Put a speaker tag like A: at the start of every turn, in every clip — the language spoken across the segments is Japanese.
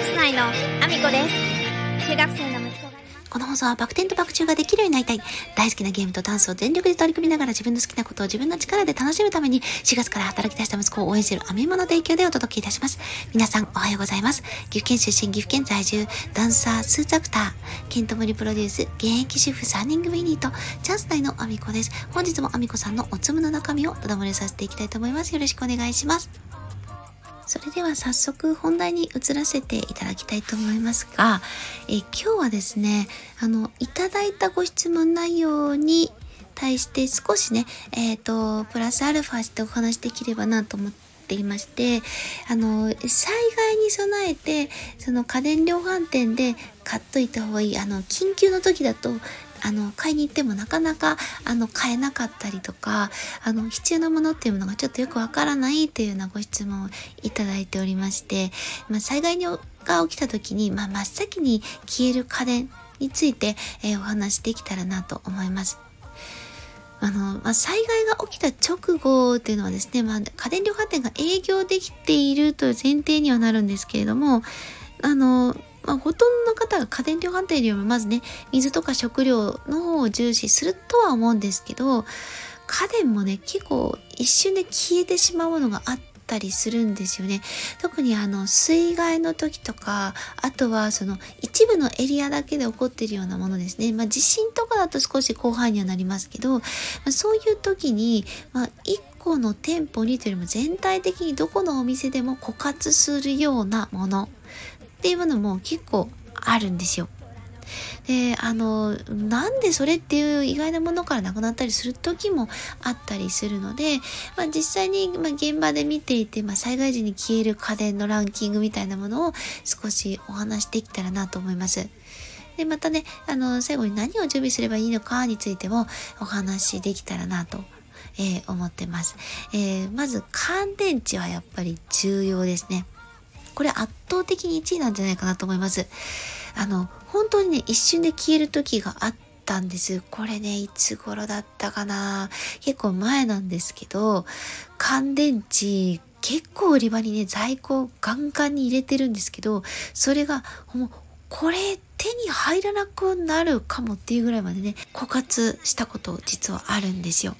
A: ス内のアミコです。中学生の息子が
B: この放送はバク転とバク宙ができるようになりたい。大好きなゲームとダンスを全力で取り組みながら自分の好きなことを自分の力で楽しむために4月から働き出した息子を応援しているアミマの提供でお届けいたします。皆さんおはようございます。岐阜県出身、岐阜県在住、ダンサー、スーツアクター、ケントモリプロデュース、現役主婦3人組ユニット、チャンス内のアミコです。本日もアミコさんのおつむの中身をただ漏れさせていきたいと思います。よろしくお願いします。それでは早速本題に移らせていただきたいと思いますが、今日はですね、いただいたご質問内容に対して少しね、プラスアルファしてお話できればなと思っていまして、災害に備えて、その家電量販店で買っといた方がいい、緊急の時だと、買いに行ってもなかなか買えなかったりとか、必要なものっていうものがちょっとよくわからないっていうようなご質問をいただいておりまして、災害が起きた時に、真っ先に消える家電について、お話できたらなと思います。災害が起きた直後っていうのはですね、家電量販店が営業できているという前提にはなるんですけれども、ほとんどの方が家電量販店よりもまずね、水とか食料の方を重視するとは思うんですけど、家電もね、結構一瞬で消えてしまうものがあったりするんですよね。特に水害の時とか、あとはその一部のエリアだけで起こっているようなものですね。地震とかだと少し広範囲にはなりますけど、そういう時に、一個の店舗にというよりも全体的にどこのお店でも枯渇するようなものっていうものも結構あるんですよ。で、なんでそれっていう意外なものからなくなったりする時もあったりするので、実際に、現場で見ていて、災害時に消える家電のランキングみたいなものを少しお話できたらなと思います。で、またね、最後に何を準備すればいいのかについてもお話できたらなと思ってます。まず乾電池はやっぱり重要ですね。これ圧倒的に1位なんじゃないかなと思います。本当にね、一瞬で消える時があったんです。これね、いつ頃だったかな。結構前なんですけど、乾電池、結構売り場にね、在庫ガンガンに入れてるんですけど、それが、もう、これ手に入らなくなるかもっていうぐらいまでね、枯渇したこと実はあるんですよ。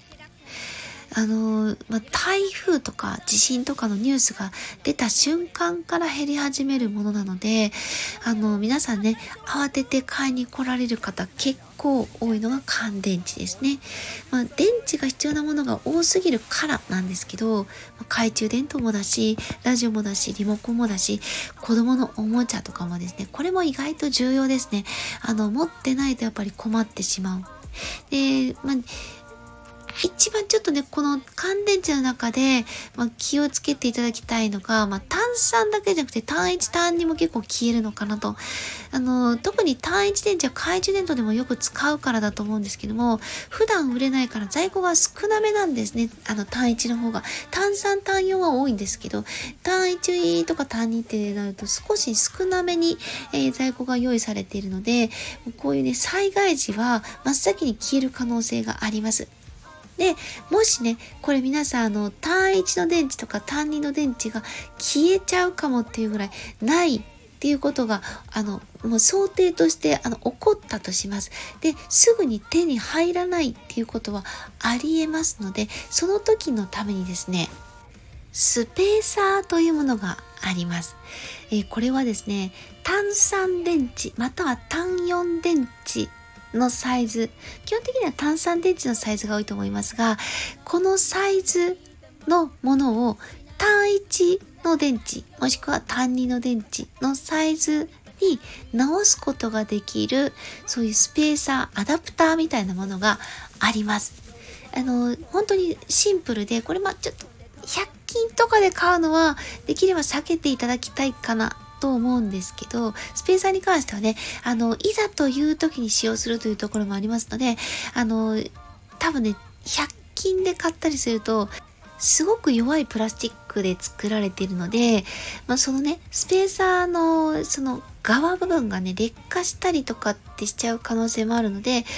B: 台風とか地震とかのニュースが出た瞬間から減り始めるものなので、皆さんね、慌てて買いに来られる方結構多いのが乾電池ですね。電池が必要なものが多すぎるからなんですけど、懐中電灯もだし、ラジオもだし、リモコンもだし、子供のおもちゃとかもですね、これも意外と重要ですね。持ってないとやっぱり困ってしまう。で、一番ちょっとね、この乾電池の中で、気をつけていただきたいのが、単3だけじゃなくて単1、単2も結構消えるのかなと。特に単1電池は懐中電灯でもよく使うからだと思うんですけども、普段売れないから在庫が少なめなんですね。単1の方が。単3、単4は多いんですけど、単1とか単2ってなると少し少なめに、在庫が用意されているので、こういうね、災害時は真っ先に消える可能性があります。で、もしね、これ皆さん単1の電池とか単2の電池が消えちゃうかもっていうぐらいないっていうことが、もう想定として起こったとします。で、すぐに手に入らないっていうことはありえますので、その時のためにですね、スペーサーというものがあります。これはですね、単3電池または単4電池のサイズ、基本的には単3電池のサイズが多いと思いますが、このサイズのものを単1の電池もしくは単2の電池のサイズに直すことができる、そういうスペーサーアダプターみたいなものがあります。本当にシンプルで、これちょっと100均とかで買うのはできれば避けていただきたいかなと思うんですけど、スペーサーに関してはね、いざという時に使用するというところもありますので、多分ね、100均で買ったりすると、すごく弱いプラスチックで作られているので、そのね、スペーサーのその側部分がね、劣化したりとかってしちゃう可能性もあるので、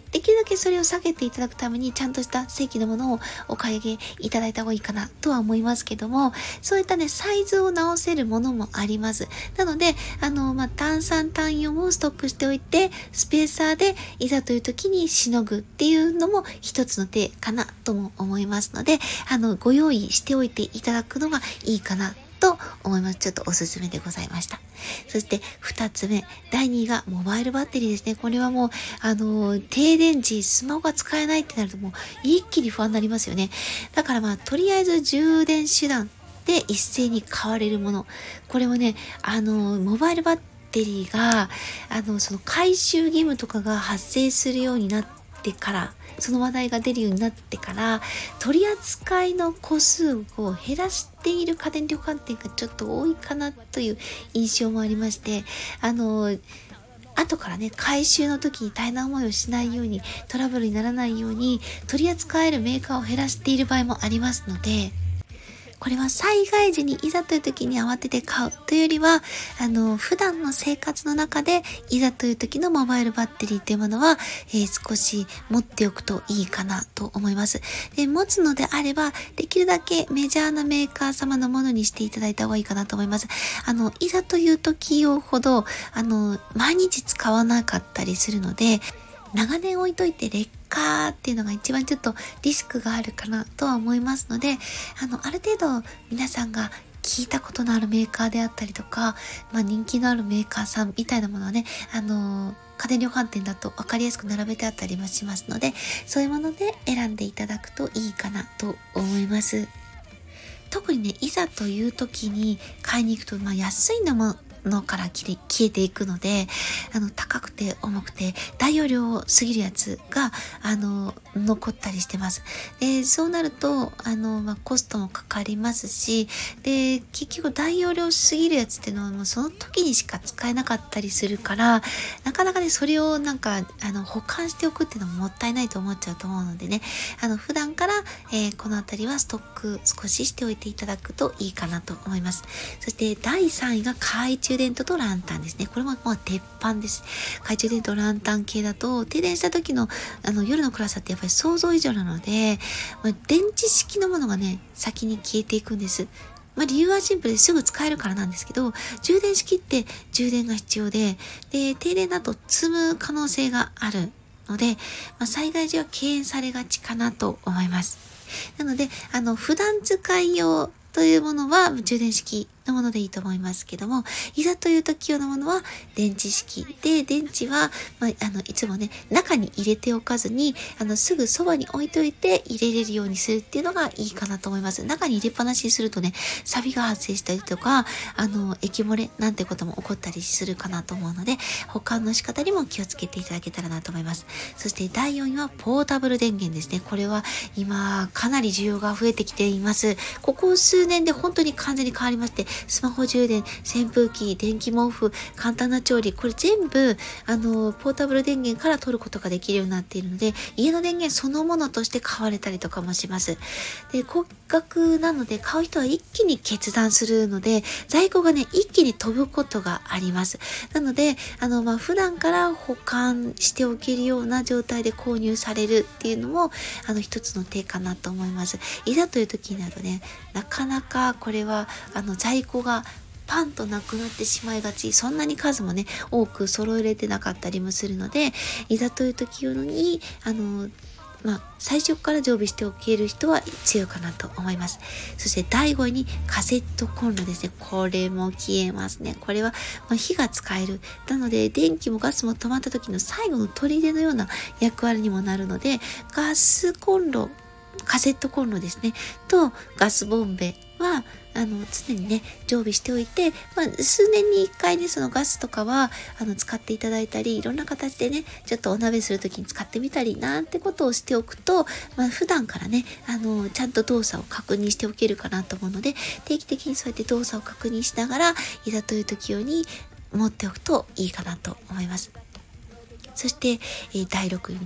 B: できるだけそれを下げていただくためにちゃんとした正規のものをお買い上げいただいた方がいいかなとは思いますけども、そういったねサイズを直せるものもあります。なので単3単4をストックしておいて、スペーサーでいざという時にしのぐっていうのも一つの手かなとも思いますので、ご用意しておいていただくのがいいかなと思います。ちょっとおすすめでございました。そして2つ目、第2位がモバイルバッテリーですね。これはもう停電時スマホが使えないってなるともう一気に不安になりますよね。だからとりあえず充電手段で一斉に買われるもの、これもねモバイルバッテリーがその回収義務とかが発生するようになってから、その話題が出るようになってから、取り扱いの個数を減らしている家電量販店がちょっと多いかなという印象もありまして、後からね回収の時に大変な思いをしないように、トラブルにならないように取り扱えるメーカーを減らしている場合もありますので、これは災害時にいざという時に慌てて買うというよりは、普段の生活の中でいざという時のモバイルバッテリーというものは、少し持っておくといいかなと思います。で、持つのであれば、できるだけメジャーなメーカー様のものにしていただいた方がいいかなと思います。いざという時用ほど、毎日使わなかったりするので、長年置いといて劣化っていうのが一番ちょっとリスクがあるかなとは思いますので、ある程度皆さんが聞いたことのあるメーカーであったりとか、人気のあるメーカーさんみたいなものはね、家電量販店だと分かりやすく並べてあったりもしますので、そういうもので選んでいただくといいかなと思います。特にね、いざという時に買いに行くと、安いのから消えていくので、高くて重くて大容量すぎるやつが残ったりしてます。で、そうなるとコストもかかりますし、で結局大容量すぎるやつっていうのはもうその時にしか使えなかったりするから、なかなかねそれを保管しておくっていうのももったいないと思っちゃうと思うのでね、普段から、このあたりはストック少ししておいていただくといいかなと思います。そして第3位が懐中電灯とランタンですね。これももう鉄板です。懐中電灯ランタン系だと停電した時の夜の暗さってやっぱり想像以上なので、電池式のものがね先に消えていくんです。理由はシンプルですぐ使えるからなんですけど、充電式って充電が必要で、停電だと積む可能性があるので、災害時は敬遠されがちかなと思います。なので普段使い用というものは充電式のものでいいと思いますけども、いざという時用のものは電池式で、電池はいつもね中に入れておかずにすぐそばに置いといて入れれるようにするっていうのがいいかなと思います。中に入れっぱなしにするとね錆が発生したりとか液漏れなんてことも起こったりするかなと思うので、保管の仕方にも気をつけていただけたらなと思います。そして第4位はポータブル電源ですね。これは今かなり需要が増えてきています。ここ数年で本当に完全に変わりまして、スマホ充電、扇風機、電気毛布、簡単な調理、これ全部ポータブル電源から取ることができるようになっているので、家の電源そのものとして買われたりとかもします。で、高額なので買う人は一気に決断するので、在庫がね一気に飛ぶことがあります。なので普段から保管しておけるような状態で購入されるっていうのも一つの手かなと思います。いざという時になるとね、なかなかこれは在庫がパンとなくなってしまいがち、そんなに数もね多く揃えれてなかったりもするので、いざという時用に最初から常備しておける人は強いかなと思います。そして第5位にカセットコンロですね。これも消えますね。これは火が使える。なので電気もガスも止まった時の最後の砦のような役割にもなるので、ガスコンロ、カセットコンロですねとガスボンベは常にね常備しておいて、数年に1回ねそのガスとかは使っていただいたり、いろんな形でねちょっとお鍋するときに使ってみたりなんてことをしておくと、普段からねちゃんと動作を確認しておけるかなと思うので、定期的にそうやって動作を確認しながらいざという時用に持っておくといいかなと思います。そして、第6位に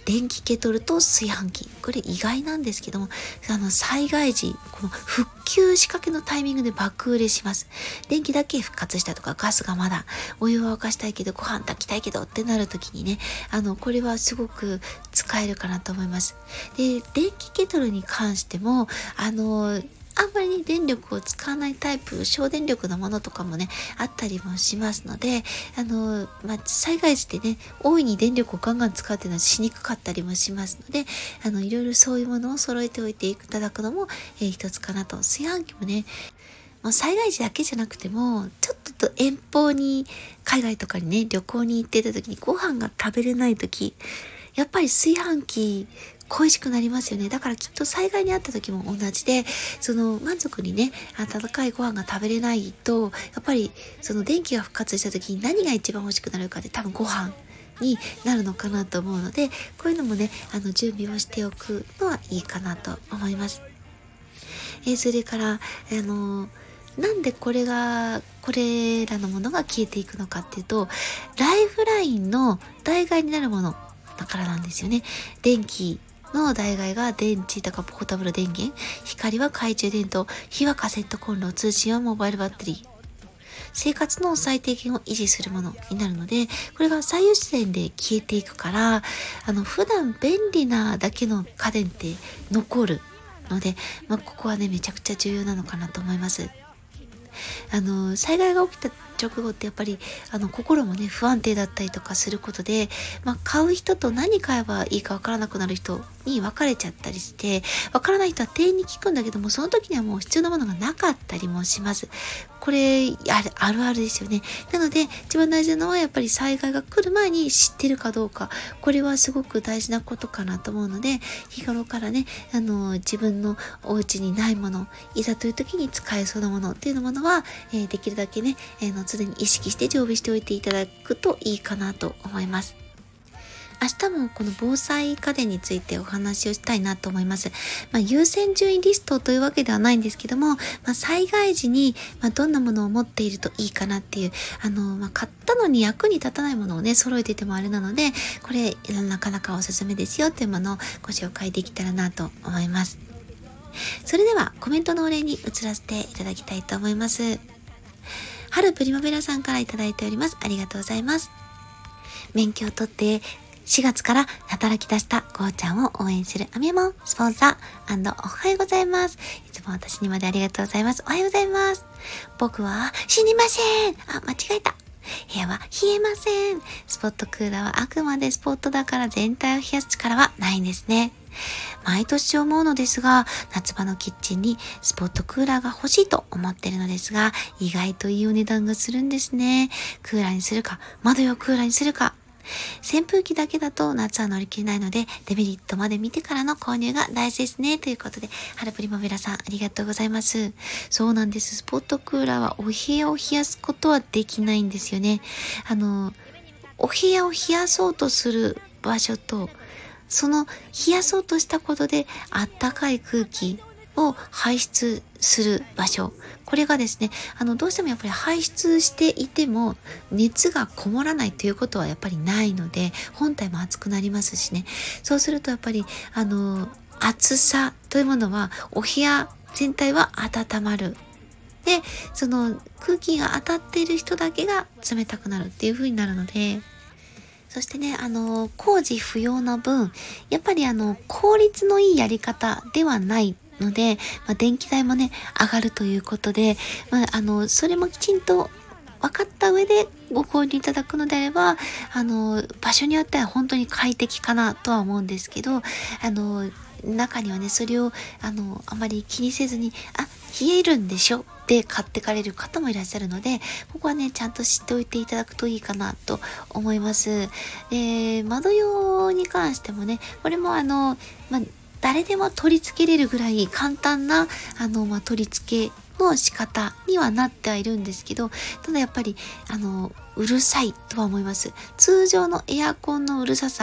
B: 電気ケトルと炊飯器。これ意外なんですけども、災害時、この復旧仕掛けのタイミングで爆売れします。電気だけ復活したとか、ガスがまだ、お湯は沸かしたいけど、ご飯炊きたいけどってなるときにね、これはすごく使えるかなと思います。で、電気ケトルに関しても、あんまり電力を使わないタイプ、省電力のものとかもね、あったりもしますので、災害時ってね、大いに電力をガンガン使うっていうのはしにくかったりもしますので、いろいろそういうものを揃えておいていただくのも、一つかなと。炊飯器もね、もう災害時だけじゃなくても、ちょっと遠方に、海外とかにね、旅行に行ってた時にご飯が食べれない時、やっぱり炊飯器、恋しくなりますよね。だからきっと災害にあった時も同じで、満足にね、温かいご飯が食べれないと、やっぱり電気が復活した時に何が一番欲しくなるかって多分ご飯になるのかなと思うので、こういうのもね、準備をしておくのはいいかなと思います。それから、なんでこれらのものが消えていくのかっていうと、ライフラインの代替になるものだからなんですよね。電気の代替が電池とかポータブル電源、光は懐中電灯、火はカセットコンロ、通信はモバイルバッテリー。生活の最低限を維持するものになるので、これが最優先で消えていくから、普段便利なだけの家電って残るので、ここはね、めちゃくちゃ重要なのかなと思います。災害が起きた直後ってやっぱり心もね不安定だったりとかすることで、買う人と何買えばいいかわからなくなる人に分かれちゃったりして、わからない人は店員に聞くんだけども、その時にはもう必要なものがなかったりもします。これあるあるですよね。なので一番大事なのはやっぱり災害が来る前に知ってるかどうか、これはすごく大事なことかなと思うので、日頃からね自分のお家にないもの、いざという時に使えそうなものっていうものは、できるだけね常に意識して常備しておいていただくといいかなと思います。明日もこの防災家電についてお話をしたいなと思います。優先順位リストというわけではないんですけども、災害時にどんなものを持っているといいかなっていう、買ったのに役に立たないものをね、揃えていてもあれなので、これなかなかおすすめですよっていうものをご紹介できたらなと思います。それではコメントのお礼に移らせていただきたいと思います。春プリマベラさんからいただいております。ありがとうございます。免許を取って4月から働き出したゴーちゃんを応援するアミモンスポンサー&おはようございます。いつも私にまでありがとうございます。おはようございます。僕は死にません。間違えた。部屋は冷えません。スポットクーラーはあくまでスポットだから全体を冷やす力はないんですね。毎年思うのですが、夏場のキッチンにスポットクーラーが欲しいと思ってるのですが、意外といいお値段がするんですね。クーラーにするか、窓用クーラーにするか。扇風機だけだと夏は乗り切れないので、デメリットまで見てからの購入が大事ですね。ということで、春プリマベラさんありがとうございます。そうなんです。スポットクーラーはお部屋を冷やすことはできないんですよね。お部屋を冷やそうとする場所と、その冷やそうとしたことであったかい空気を排出する場所、これがですね、どうしてもやっぱり排出していても熱がこもらないということはやっぱりないので、本体も熱くなりますしね。そうするとやっぱり暑さというものはお部屋全体は温まる。で、その空気が当たっている人だけが冷たくなるっていう風になるので、そしてね、工事不要な分、やっぱり効率のいいやり方ではないので、電気代もね、上がるということで、それもきちんと分かった上でご購入いただくのであれば、場所によっては本当に快適かなとは思うんですけど、中にはね、それを、あまり気にせずに、冷えるんでしょって買ってかれる方もいらっしゃるので、ここはね、ちゃんと知っておいていただくといいかなと思います。窓用に関してもね、これも誰でも取り付けれるぐらい簡単な、取り付けの仕方にはなってはいるんですけど、ただやっぱり、うるさいとは思います。通常のエアコンのうるささ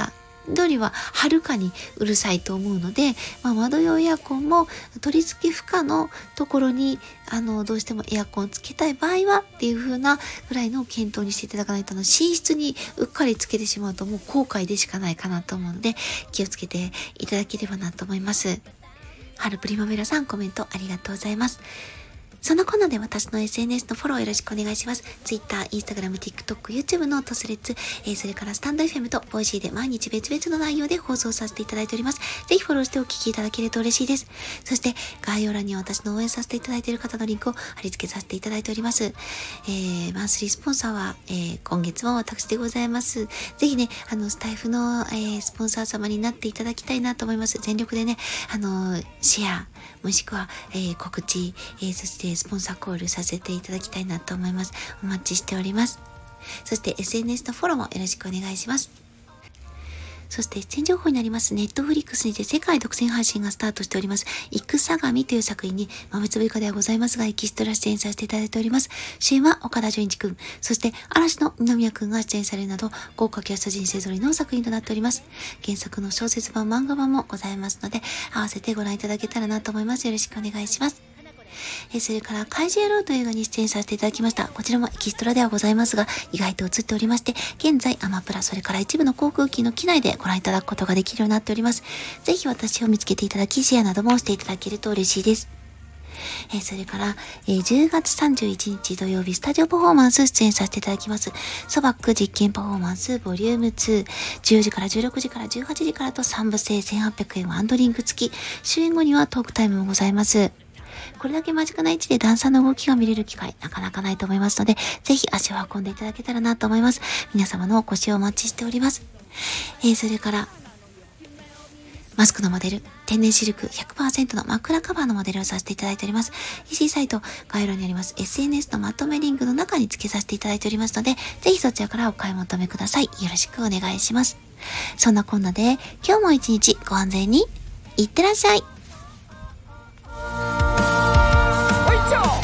B: よりははるかにうるさいと思うので、窓用エアコンも取り付け不可のところにどうしてもエアコンつけたい場合はっていう風なぐらいの検討にしていただかないと、寝室にうっかりつけてしまうともう後悔でしかないかなと思うので、気をつけていただければなと思います。春プリマベラさん、コメントありがとうございます。そんなこんなで私の SNS のフォローよろしくお願いします。Twitter、Instagram、TikTok、YouTube のトスレッツ、それからスタンド FM とボイシーで毎日別々の内容で放送させていただいております。ぜひフォローしてお聞きいただけると嬉しいです。そして概要欄には私の応援させていただいている方のリンクを貼り付けさせていただいております。マンスリースポンサーは、今月も私でございます。ぜひね、スタイフの、スポンサー様になっていただきたいなと思います。全力でね、シェア、もしくは、告知、そしてスポンサーコールさせていただきたいなと思います。お待ちしております。そして SNS のフォローもよろしくお願いします。そして出演情報になります。ネットフリックスにて世界独占配信がスタートしております。戦神という作品に豆粒以下ではございますが、エキストラ出演させていただいております。主演は岡田准一くん、そして嵐の二宮くんが出演されるなど、豪華キャスト陣勢ぞろいの作品となっております。原作の小説版、漫画版もございますので、合わせてご覧いただけたらなと思います。よろしくお願いします。それから怪獣野郎という映画に出演させていただきました。こちらもエキストラではございますが、意外と映っておりまして、現在アマプラ、それから一部の航空機の機内でご覧いただくことができるようになっております。ぜひ私を見つけていただき、シェアなどもしていただけると嬉しいです。それから、10月31日土曜日スタジオパフォーマンス出演させていただきます。ソバック実験パフォーマンスボリューム2、10時から16時から18時からと3部制1800円ワンドリンク付き、終演後にはトークタイムもございます。これだけ間近な位置でダンサーの動きが見れる機会なかなかないと思いますので、ぜひ足を運んでいただけたらなと思います。皆様のお越しをお待ちしております。それからマスクのモデル、天然シルク 100% の枕カバーのモデルをさせていただいております。EC サイト概要欄にあります SNS のまとめリンクの中に付けさせていただいておりますので、ぜひそちらからお買い求めください。よろしくお願いします。そんなこんなで今日も一日ご安全にいってらっしゃい。